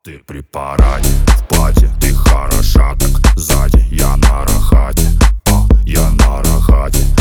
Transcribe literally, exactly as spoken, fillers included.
Ты при параде, в пати, ты хороша так сзади. Я на рахате, а, я на рахате.